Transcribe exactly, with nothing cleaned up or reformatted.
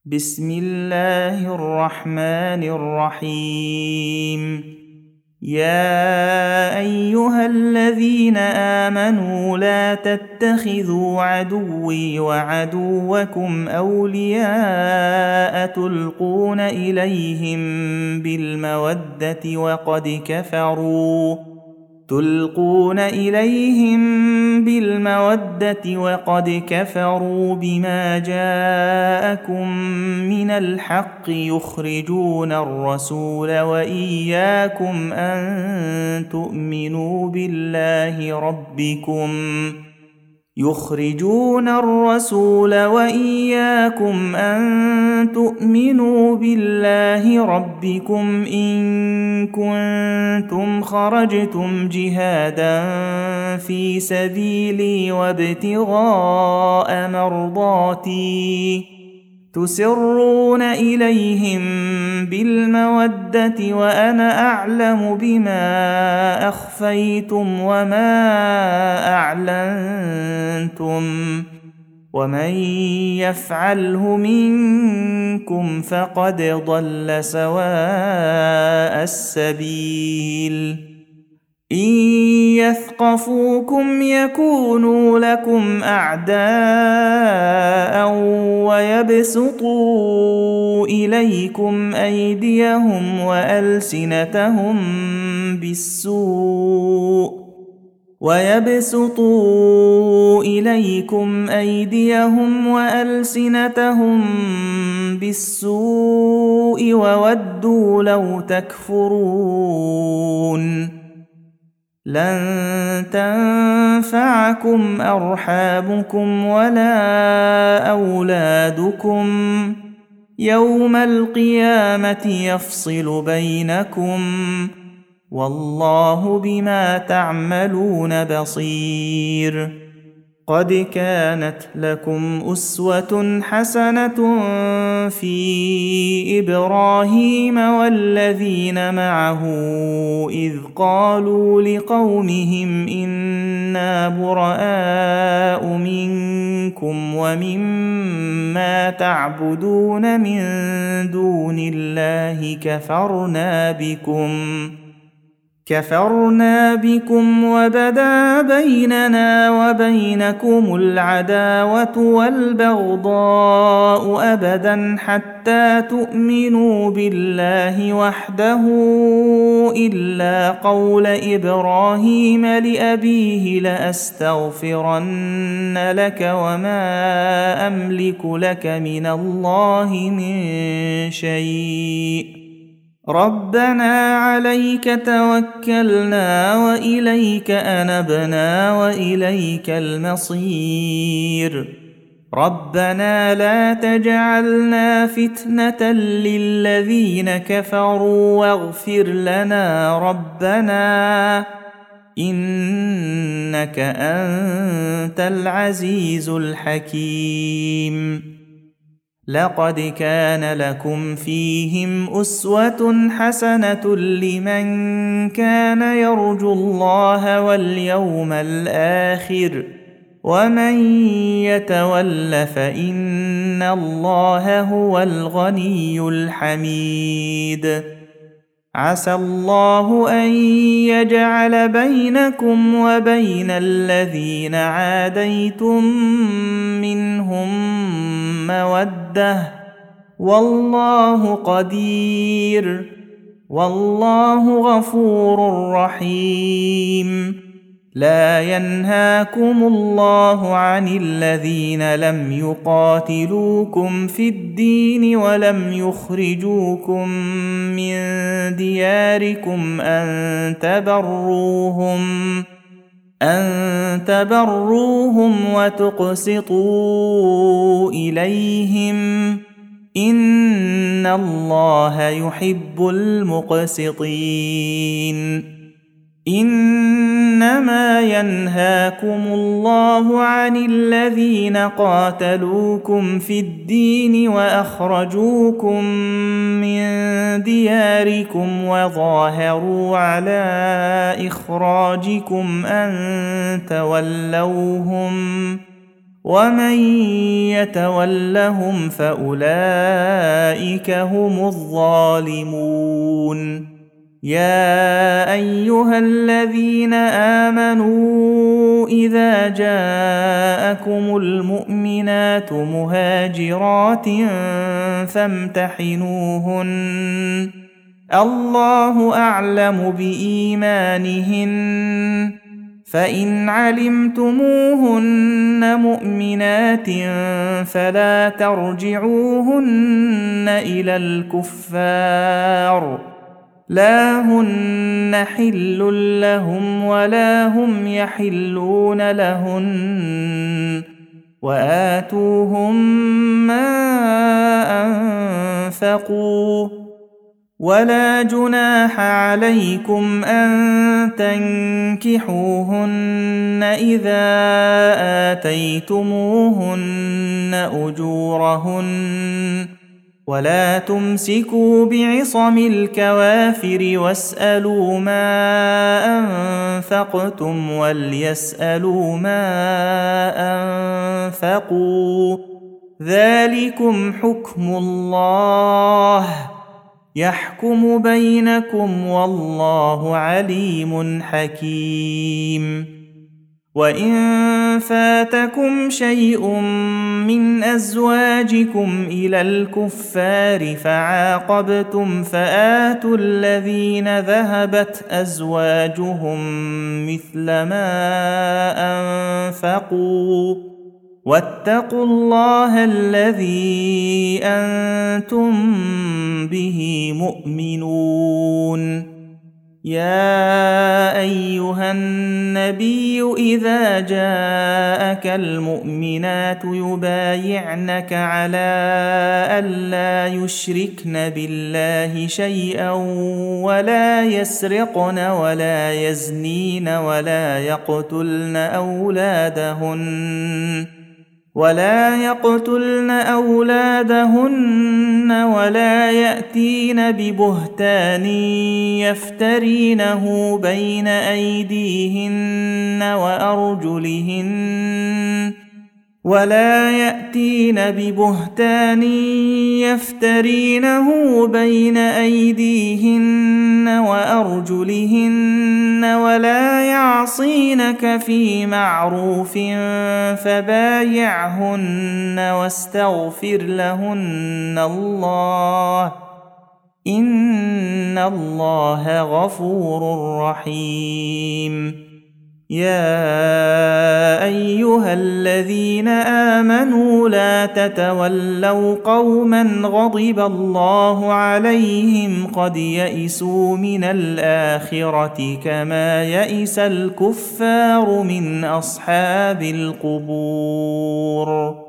بسم الله الرحمن الرحيم. يا أيها الذين آمنوا لا تتخذوا عدوي وعدوكم أولياء تلقون إليهم بالمودة وقد كفروا تلقون إليهم بالمودة وقد كفروا بما جاءكم من الحق يخرجون الرسول وإياكم أن تؤمنوا بالله ربكم يخرجون الرسول وإياكم أن تؤمنوا بالله ربكم إن كنتم خرجتم جهادا في سبيلي وابتغاء مرضاتي تسرون إليهم بالمودة وأنا أعلم بما أخفيتم وما أعلنتم ومن يفعله منكم فقد ضل سواء السبيل إن يثقفوكم يكونوا لكم أعداء ويبسطوا إليكم أيديهم وألسنتهم بالسوء ويبسطوا إليكم أيديهم وألسنتهم بالسوء وودوا لو تكفرون لن تنفعكم أرحامكم ولا أولادكم يوم القيامة يفصل بينكم والله بما تعملون بصير قد كانت لكم أسوة حسنة في إبراهيم والذين معه إذ قالوا لقومهم إنا براء منكم ومما تعبدون من دون الله كفرنا بكم كفرنا بكم وبدا بيننا وبينكم العداوة والبغضاء أبدا حتى تؤمنوا بالله وحده إلا قول إبراهيم لأبيه لأستغفرن لك وما أملك لك من الله من شيء ربنا عليك توكلنا وإليك أنبنا وإليك المصير ربنا لا تجعلنا فتنة للذين كفروا واغفر لنا ربنا إنك أنت العزيز الحكيم لقد كان لكم فيهم أسوة حسنة لمن كان يرجو الله واليوم الآخر ومن يتول فإن الله هو الغني الحميد عسى الله أن يجعل بينكم وبين الذين عاديتم منهم مودة والله قدير والله غفور رحيم لا ينهاكم الله عن الذين لم يقاتلوكم في الدين ولم يخرجوكم من دياركم أن تبروهم أن تبروهم وتقسطوا إليهم إن الله يحب المقسطين إنما ينهاكم الله عن الذين قاتلوكم في الدين وأخرجوكم من دياركم وظاهروا على إخراجكم أن تولوهم ومن يتولهم فأولئك هم الظالمون. يا أيها الذين آمنوا إذا جاءكم المؤمنات مهاجرات فامتحنوهن الله أعلم بإيمانهن، فإن علمتموهن مؤمنات فلا ترجعوهن إلى الكفار، لا هن حل لهم ولا هم يحلون لهن، وآتوهم ما أنفقوا، ولا جناح عليكم أن تنكحوهن إذا آتيتموهن أجورهن، ولا تمسكوا بعصم الكوافر واسألوا ما أنفقتم وليسألوا ما أنفقوا، ذلكم حكم الله يحكم بينكم والله عليم حكيم. وإن فاتكم شيء من أزواجكم إلى الكفار فعاقبتم فآتوا الذين ذهبت أزواجهم مثل ما أنفقوا، واتقوا الله الذي أنتم به مؤمنون. يا أيها النبي إذا جاءك المؤمنات يبايعنك على ألا يشركن بالله شيئا ولا يسرقن ولا يزنين ولا يقتلن أولادهن ولا يقتلن أولادهن ولا يأتين ببهتان يفترينه بين أيديهن وأرجلهن ولا يأتين ببهتان يفترينه بين أيديهن وأرجلهن ولا يعصينك في معروف فبايعهن واستغفر لهن الله إن الله غفور رحيم. يا أيها الذين آمنوا لا تتولوا قوما غضب الله عليهم قد يئسوا من الآخرة كما يئس الكفار من أصحاب القبور.